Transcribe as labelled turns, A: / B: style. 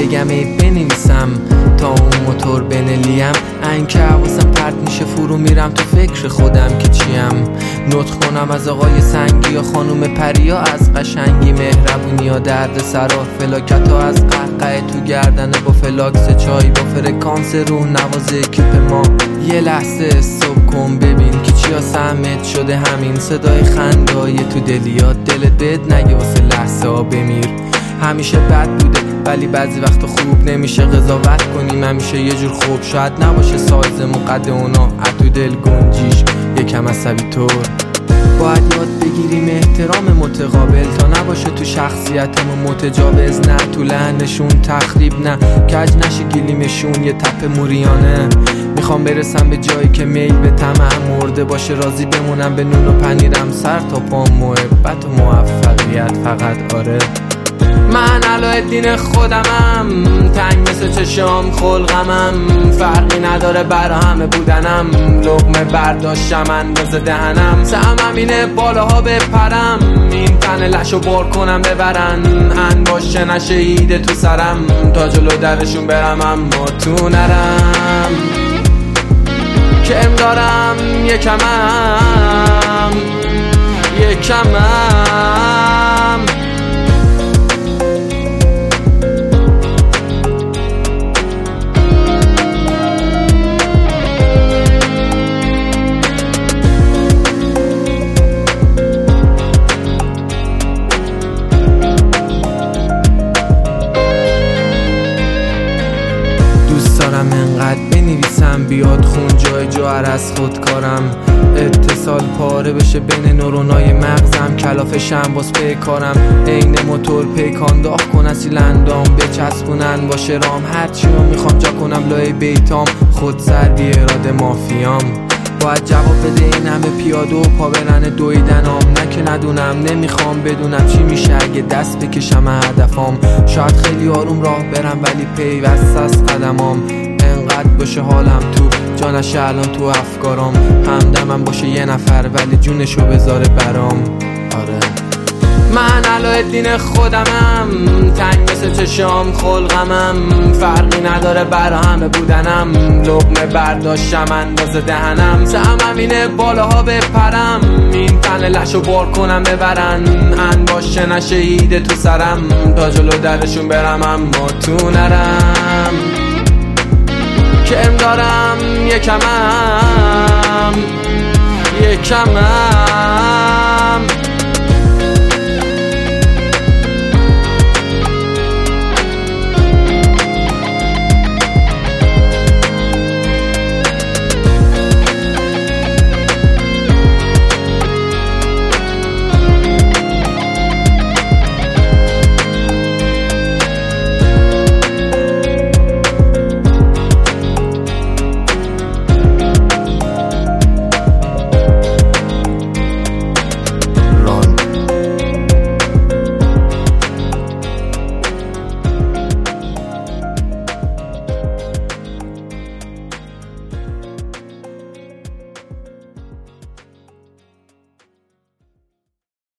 A: بگم ای بنویسم تا اون موتور بنلیم. این که حواسم پرت میشه فرو میرم تو فکر خودم که چیم. نطق کنم از آقای سنگی یا خانوم پریا، از قشنگی مهربونی یا درد سرا، فلاکت ها از قهقه تو گردن با فلاکس چای، با فرکانس روح نواز اکیپ ما. یه لحظه استوب کن ببین که چیا سهمت شده، همین صدای خندای تو دلیات دلت بد نگه واسه لحظه ها بمیر. همیشه بد بوده ولی بعضی وقتا خوب نمیشه قضاوت کنیم، همیشه یه جور خوب شاید نباشه سایز مقد اونا تو دل گنجیش یکم عصبی طور. باید یاد بگیریم احترام متقابل تا نباشه تو شخصیتمون متجاوز، نه تو لحنشون تخریب، نه کج نشه گلیمشون یه تپ موریانه. میخوام برسم به جایی که میل به طمع مرده باشه، راضی بمونم به نون و پنیرم سر تا پام، محبت و موفقیت فقط. آره من علایالدین خودمم، تنگ مثل چشام خلقمم، فرقی نداره برا همه بودنم، لقمه برداشتم اندازه دهنم، سهمم اینه بالاها بپرم، این تن لشو بار کنم ببرن، انباشه نشه ایده تو سرم، تا جلو درشون برم اما تو نرم، کرم دارم یکمم انقدر بنویسم بیاد خون جای جوهر از خودکارم، اتصال پاره بشه بین نورونای مغزم، کلافشم باز پیکارم، عین موتور پیکان داغ کن اصیل اندام بچسبونن باشه رام، هرچی رو میخوام جا کنم لای بیتام، خود سر بی اراده مافیام. باید جواب بده این همه پیاده و پا برن دویدنام، نه که ندونم نمیخوام بدونم چی میشه اگه دست بکشم هدفام، شاید خیلی آروم راه برم ولی پیوست از قدمام، انقدر باشه حالم تو جانش الان تو افکارام، همدمم باشه یه نفر ولی جونشو بذاره برام. آره من علایالدین خودمم، تنگ مثل چشام خلقمم، فرقی نداره برا همه بودنم، لقمه برداشتم اندازه دهنم، سهمم اینه بالاها بپرم، این تن لشو بار کنم ببرن، انباشه نشه ایده تو سرم، تا جلو درشون برم اما تو نرم، کرم دارم یکمم